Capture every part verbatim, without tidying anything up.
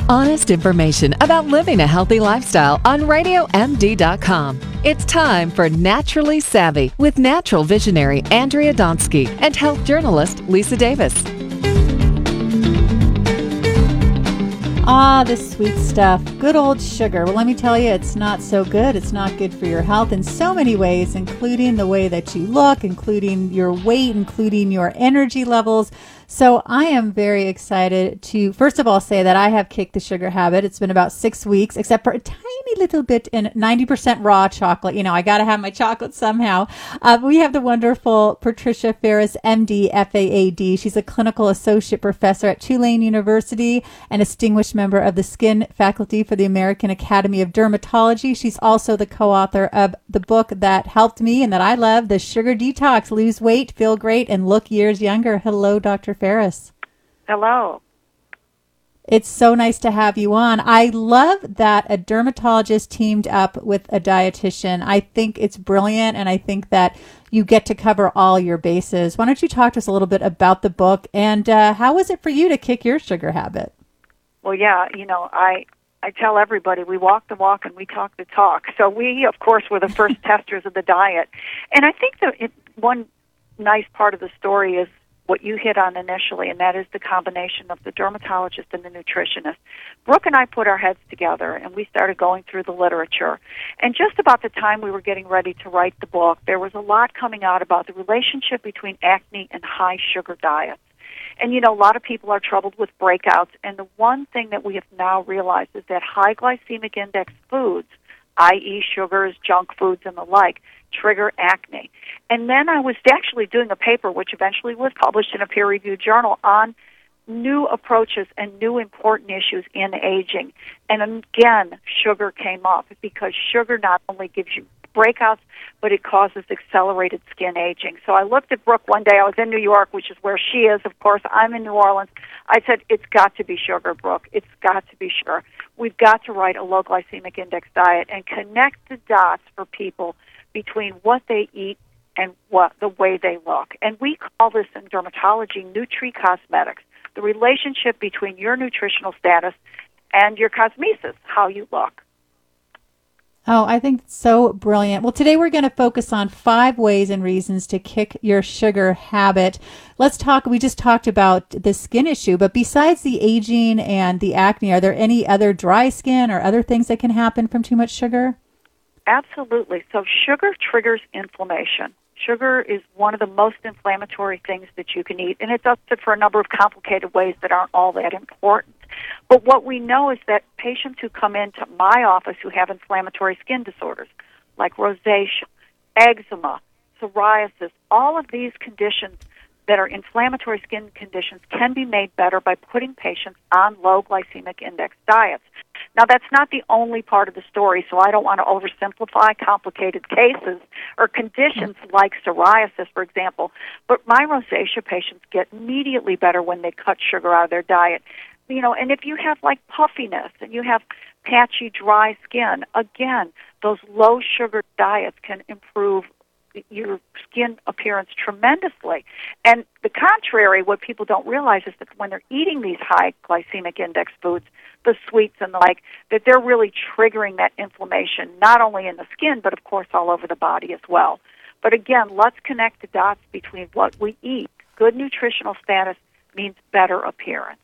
Honest information about living a healthy lifestyle on radio m d dot com. It's time for Naturally Savvy with natural visionary Andrea Donsky and health journalist Lisa Davis. Ah, this sweet stuff. Good old sugar. Well, let me tell you, it's not so good. It's not good for your health in so many ways, including the way that you look, including your weight, including your energy levels. So I am very excited to, first of all, say that I have kicked the sugar habit. It's been about six weeks, except for a tiny little bit in ninety percent raw chocolate. You know, I got to have my chocolate somehow. Uh, we have the wonderful Patricia Ferris, M D, F A A D. She's a clinical associate professor at Tulane University and a distinguished member of the skin faculty for the American Academy of Dermatology. She's also the co-author of the book that helped me and that I love, The Sugar Detox, Lose Weight, Feel Great, and Look Years Younger. Hello, Doctor Ferris. Hello. It's so nice to have you on. I love that a dermatologist teamed up with a dietitian. I think it's brilliant, and I think that you get to cover all your bases. Why don't you talk to us a little bit about the book, and uh, how was it for you to kick your sugar habit? Well, yeah, you know, I I tell everybody we walk the walk and we talk the talk. So we, of course, were the first testers of the diet. And I think that it, one nice part of the story is what you hit on initially, and that is the combination of the dermatologist and the nutritionist. Brooke and I put our heads together, and we started going through the literature. And just about the time we were getting ready to write the book, there was a lot coming out about the relationship between acne and high-sugar diets. And, you know, a lot of people are troubled with breakouts, and the one thing that we have now realized is that high glycemic index foods, that is sugars, junk foods, and the like, trigger acne. And then I was actually doing a paper, which eventually was published in a peer-reviewed journal, on new approaches and new important issues in aging. And again, sugar came up because sugar not only gives you breakouts, but it causes accelerated skin aging. So I looked at Brooke one day. I was in New York, which is where she is. Of course, I'm in New Orleans. I said, it's got to be sugar, Brooke. It's got to be sugar. We've got to write a low glycemic index diet and connect the dots for people between what they eat and what the way they look. And we call this in dermatology nutri-cosmetics, the relationship between your nutritional status and your cosmesis, how you look. Oh, I think it's so brilliant. Well, today we're going to focus on five ways and reasons to kick your sugar habit. Let's talk, we just talked about the skin issue, but besides the aging and the acne, are there any other dry skin or other things that can happen from too much sugar? Absolutely. So sugar triggers inflammation. Sugar is one of the most inflammatory things that you can eat, and it does it for a number of complicated ways that aren't all that important. But what we know is that patients who come into my office who have inflammatory skin disorders, like rosacea, eczema, psoriasis, all of these conditions that are inflammatory skin conditions can be made better by putting patients on low glycemic index diets. Now, that's not the only part of the story, so I don't want to oversimplify complicated cases or conditions like psoriasis, for example. But my rosacea patients get immediately better when they cut sugar out of their diet. You know, and if you have like puffiness and you have patchy, dry skin, again, those low sugar diets can improve your skin appearance tremendously. And the contrary, what people don't realize is that when they're eating these high glycemic index foods, the sweets and the like, that they're really triggering that inflammation, not only in the skin, but of course all over the body as well. But again, let's connect the dots between what we eat. Good nutritional status means better appearance.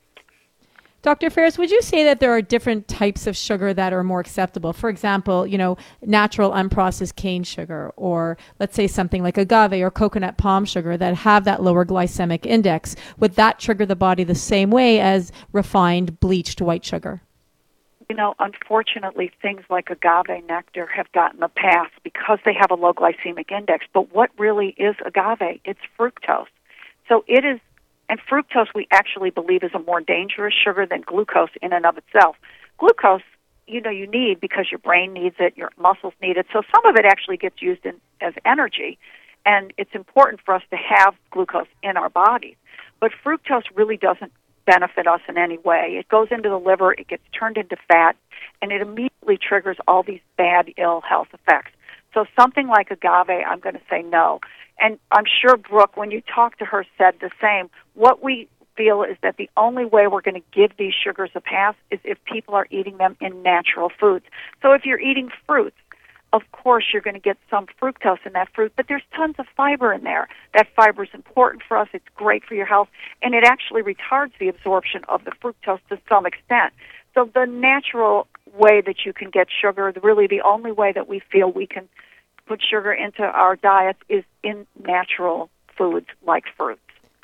Doctor Ferris, would you say that there are different types of sugar that are more acceptable? For example, you know, natural unprocessed cane sugar, or let's say something like agave or coconut palm sugar that have that lower glycemic index. Would that trigger the body the same way as refined bleached white sugar? You know, unfortunately, things like agave nectar have gotten a pass because they have a low glycemic index. But what really is agave? It's fructose. So it is. And fructose, we actually believe, is a more dangerous sugar than glucose in and of itself. Glucose, you know, you need because your brain needs it, your muscles need it. So some of it actually gets used in, as energy, and it's important for us to have glucose in our bodies. But fructose really doesn't benefit us in any way. It goes into the liver, it gets turned into fat, and it immediately triggers all these bad, ill health effects. So something like agave, I'm going to say no. And I'm sure Brooke, when you talked to her, said the same. What we feel is that the only way we're going to give these sugars a pass is if people are eating them in natural foods. So if you're eating fruits, of course you're going to get some fructose in that fruit, but there's tons of fiber in there. That fiber is important for us. It's great for your health, and it actually retards the absorption of the fructose to some extent. So the natural way that you can get sugar, really the only way that we feel we can put sugar into our diets is in natural foods like fruits.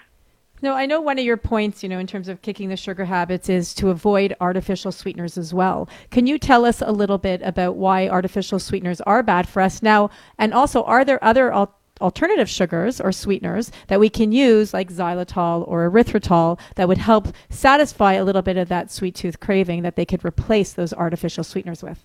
No, I know one of your points, you know, in terms of kicking the sugar habits is to avoid artificial sweeteners as well. Can you tell us a little bit about why artificial sweeteners are bad for us now? And also, are there other al- alternative sugars or sweeteners that we can use, like xylitol or erythritol, that would help satisfy a little bit of that sweet tooth craving that they could replace those artificial sweeteners with?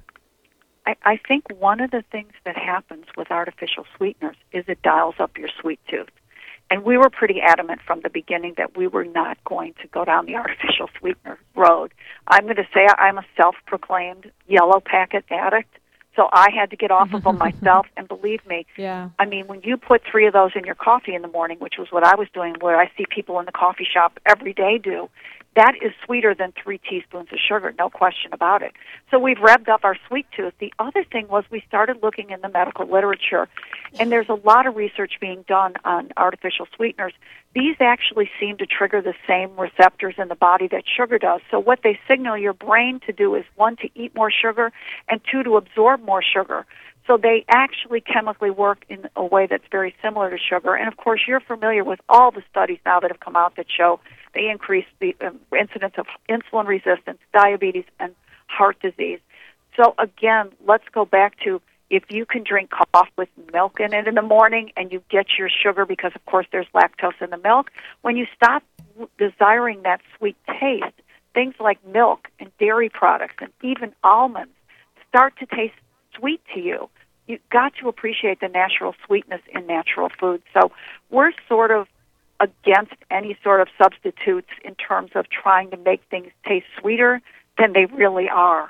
I, I think one of the things that happens with artificial sweeteners is it dials up your sweet tooth. And we were pretty adamant from the beginning that we were not going to go down the artificial sweetener road. I'm going to say I'm a self-proclaimed yellow packet addict, so I had to get off of them myself. And believe me, yeah. I mean, when you put three of those in your coffee in the morning, which was what I was doing, where I see people in the coffee shop every day do, that is sweeter than three teaspoons of sugar, no question about it. So we've revved up our sweet tooth. The other thing was we started looking in the medical literature, and there's a lot of research being done on artificial sweeteners. These actually seem to trigger the same receptors in the body that sugar does. So what they signal your brain to do is, one, to eat more sugar, and two, to absorb more sugar. So they actually chemically work in a way that's very similar to sugar. And, of course, you're familiar with all the studies now that have come out that show they increase the um, incidence of insulin resistance, diabetes, and heart disease. So, again, let's go back to if you can drink coffee with milk in it in the morning and you get your sugar because, of course, there's lactose in the milk, when you stop desiring that sweet taste, things like milk and dairy products and even almonds start to taste sweet to you. You've got to appreciate the natural sweetness in natural foods. So we're sort of against any sort of substitutes in terms of trying to make things taste sweeter than they really are.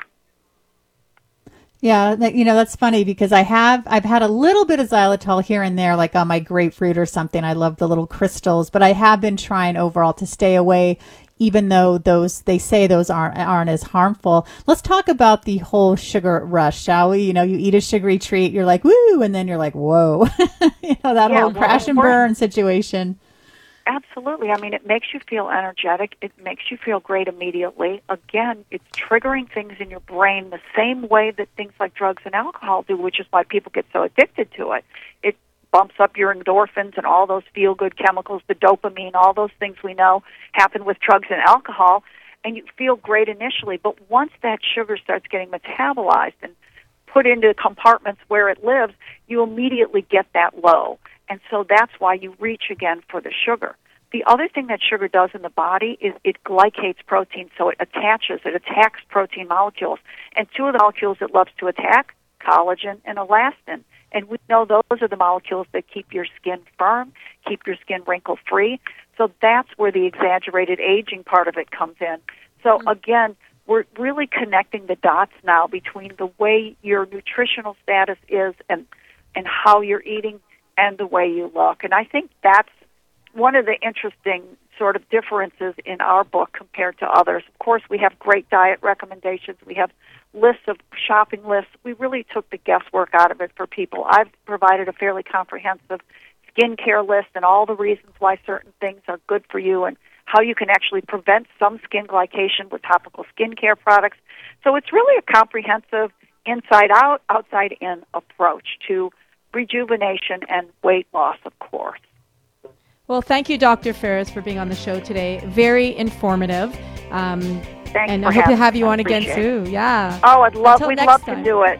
Yeah, that, you know, that's funny because I have, I've had a little bit of xylitol here and there, like on my grapefruit or something. I love the little crystals, but I have been trying overall to stay away, even though those, they say those aren't, aren't as harmful. Let's talk about the whole sugar rush, shall we? You know, you eat a sugary treat, you're like, woo, and then you're like, whoa, you know, that yeah, whole well, crash and burn situation. Absolutely. I mean, it makes you feel energetic. It makes you feel great immediately. Again, it's triggering things in your brain the same way that things like drugs and alcohol do, which is why people get so addicted to it. It bumps up your endorphins and all those feel-good chemicals, the dopamine, all those things we know happen with drugs and alcohol, and you feel great initially. But once that sugar starts getting metabolized and put into compartments where it lives, you immediately get that low. And so that's why you reach again for the sugar. The other thing that sugar does in the body is it glycates protein, so it attaches, it attacks protein molecules. And two of the molecules it loves to attack, collagen and elastin. And we know those are the molecules that keep your skin firm, keep your skin wrinkle-free. So that's where the exaggerated aging part of it comes in. So again, we're really connecting the dots now between the way your nutritional status is and, and how you're eating and the way you look. And I think that's one of the interesting sort of differences in our book compared to others. Of course, we have great diet recommendations. We have lists of shopping lists. We really took the guesswork out of it for people. I've provided a fairly comprehensive skincare list and all the reasons why certain things are good for you and how you can actually prevent some skin glycation with topical skincare products. So it's really a comprehensive inside-out, outside-in approach to rejuvenation and weight loss, of course. Well, thank you, Doctor Ferris, for being on the show today. Very informative. Um, Thanks and for I hope to have you me. on again soon. Yeah. Oh, I'd love. Until we'd next love time. to do it.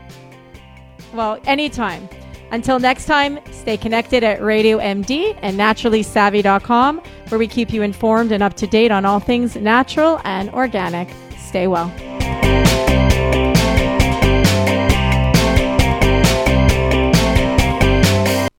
Well, anytime. Until next time, stay connected at Radio M D and naturally savvy dot com, where we keep you informed and up to date on all things natural and organic. Stay well.